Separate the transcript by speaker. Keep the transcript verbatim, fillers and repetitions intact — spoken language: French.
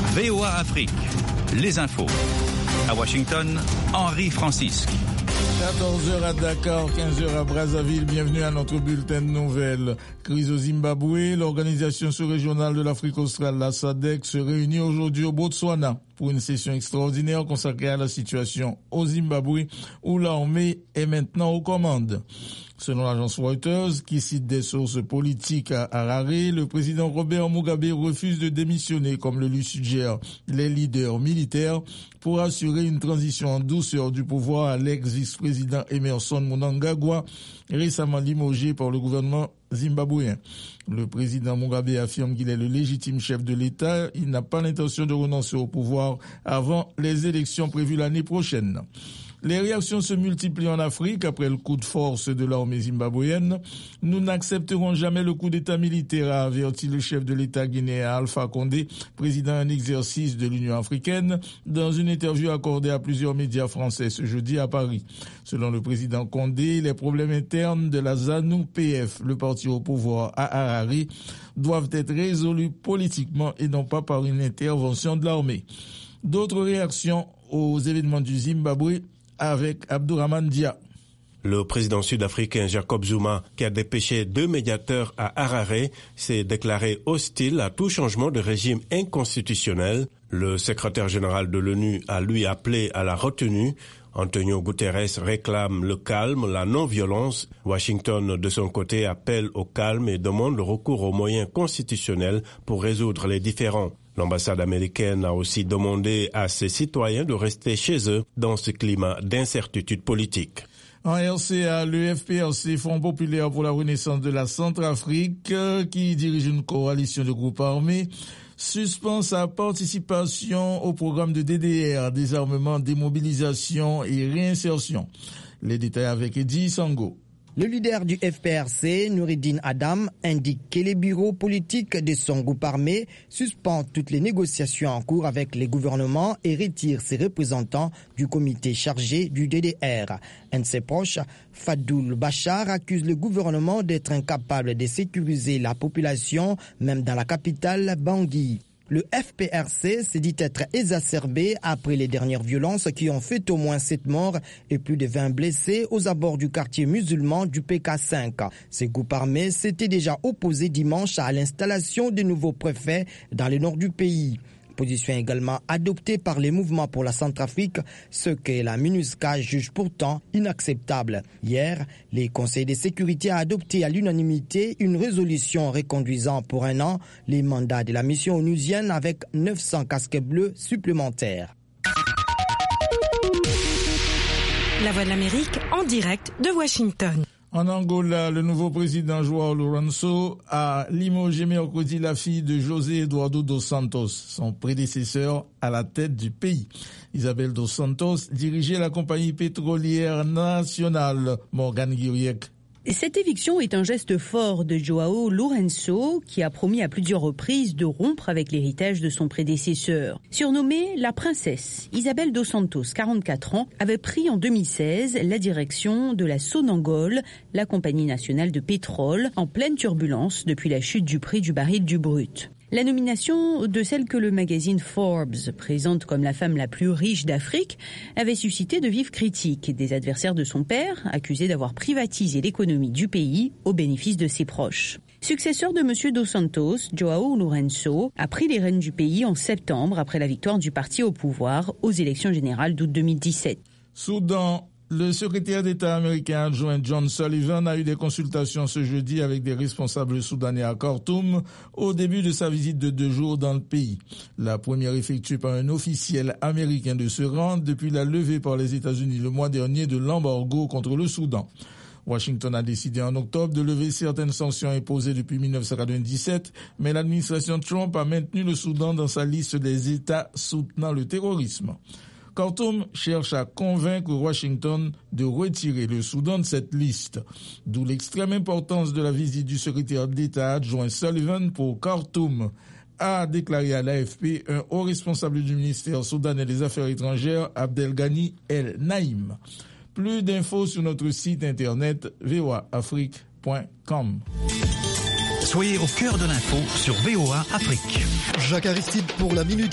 Speaker 1: V O A Afrique, les infos. À Washington, Henri Francisque.
Speaker 2: quatorze heures à Dakar, quinze heures à Brazzaville. Bienvenue à notre bulletin de nouvelles. Crise au Zimbabwe. L'Organisation sous-régionale de l'Afrique australe, la S A D C, se réunit aujourd'hui au Botswana pour une session extraordinaire consacrée à la situation au Zimbabwe, où l'armée est maintenant aux commandes. Selon l'agence Reuters, qui cite des sources politiques à Harare, le président Robert Mugabe refuse de démissionner, comme le lui suggèrent les leaders militaires, pour assurer une transition en douceur du pouvoir à l'ex-vice-président Emmerson Mnangagwa, récemment limogé par le gouvernement zimbabwéen. Le président Mugabe affirme qu'il est le légitime chef de l'État. Il n'a pas l'intention de renoncer au pouvoir avant les élections prévues l'année prochaine. Les réactions se multiplient en Afrique après le coup de force de l'armée zimbabwéenne. Nous n'accepterons jamais le coup d'État militaire, a averti le chef de l'État guinéen Alpha Condé, président en exercice de l'Union africaine, dans une interview accordée à plusieurs médias français ce jeudi à Paris. Selon le président Condé, les problèmes internes de la ZANU-P F, le parti au pouvoir à Harare, doivent être résolus politiquement et non pas par une intervention de l'armée. D'autres réactions aux événements du Zimbabwe avec Abdourahmane Dia.
Speaker 3: Le président sud-africain Jacob Zuma, qui a dépêché deux médiateurs à Harare, s'est déclaré hostile à tout changement de régime inconstitutionnel. Le secrétaire général de l'ONU a lui appelé à la retenue. Antonio Guterres réclame le calme, la non-violence. Washington, de son côté, appelle au calme et demande le recours aux moyens constitutionnels pour résoudre les différends. L'ambassade américaine a aussi demandé à ses citoyens de rester chez eux dans ce climat d'incertitude politique.
Speaker 2: En R C A, le F P R C, Front populaire pour la renaissance de la Centrafrique, qui dirige une coalition de groupes armés, suspend sa participation au programme de D D R, désarmement, démobilisation et réinsertion. Les détails avec Eddie Sango.
Speaker 4: Le leader du F P R C, Noureddine Adam, indique que les bureaux politiques de son groupe armé suspendent toutes les négociations en cours avec les gouvernements et retire ses représentants du comité chargé du D D R. Un de ses proches, Fadoul Bachar, accuse le gouvernement d'être incapable de sécuriser la population, même dans la capitale Bangui. Le F P R C s'est dit être exacerbé après les dernières violences qui ont fait au moins sept morts et plus de vingt blessés aux abords du quartier musulman du P K cinq. Ces groupes armés s'étaient déjà opposés dimanche à l'installation de nouveaux préfets dans le nord du pays. Position également adoptée par les mouvements pour la Centrafrique, ce que la MINUSCA juge pourtant inacceptable. Hier, les conseils de sécurité a adopté à l'unanimité une résolution reconduisant pour un an les mandats de la mission onusienne avec neuf cents casques bleus supplémentaires.
Speaker 5: La Voix de l'Amérique en direct de Washington.
Speaker 2: En Angola, le nouveau président João Lourenço a limogé mercredi la fille de José Eduardo dos Santos, son prédécesseur à la tête du pays. Isabel dos Santos dirigeait la compagnie pétrolière nationale Morgan Guiriec.
Speaker 6: Cette éviction est un geste fort de João Lourenço, qui a promis à plusieurs reprises de rompre avec l'héritage de son prédécesseur. Surnommée la princesse, Isabel dos Santos, quarante-quatre ans, avait pris en deux mille seize la direction de la Sonangol, la compagnie nationale de pétrole, en pleine turbulence depuis la chute du prix du baril du brut. La nomination de celle que le magazine Forbes présente comme la femme la plus riche d'Afrique avait suscité de vives critiques des adversaires de son père, accusés d'avoir privatisé l'économie du pays au bénéfice de ses proches. Successeur de M. dos Santos, João Lourenço a pris les rênes du pays en septembre après la victoire du parti au pouvoir aux élections générales d'août deux mille dix-sept.
Speaker 2: Soudan. Le secrétaire d'État américain adjoint John Sullivan a eu des consultations ce jeudi avec des responsables soudanais à Khartoum au début de sa visite de deux jours dans le pays. La première effectuée par un officiel américain de ce rang depuis la levée par les États-Unis le mois dernier de l'embargo contre le Soudan. Washington a décidé en octobre de lever certaines sanctions imposées depuis mille neuf cent quatre-vingt-dix-sept, mais l'administration Trump a maintenu le Soudan dans sa liste des États soutenant le terrorisme. Khartoum cherche à convaincre Washington de retirer le Soudan de cette liste, d'où l'extrême importance de la visite du secrétaire d'État adjoint Sullivan pour Khartoum, a déclaré à l'A F P un haut responsable du ministère soudanais des Affaires étrangères, Abdelghani El Naïm. Plus d'infos sur notre site internet v o a afrique point com.
Speaker 1: Soyez au cœur de l'info sur V O A Afrique.
Speaker 7: Jacques Aristide pour la minute.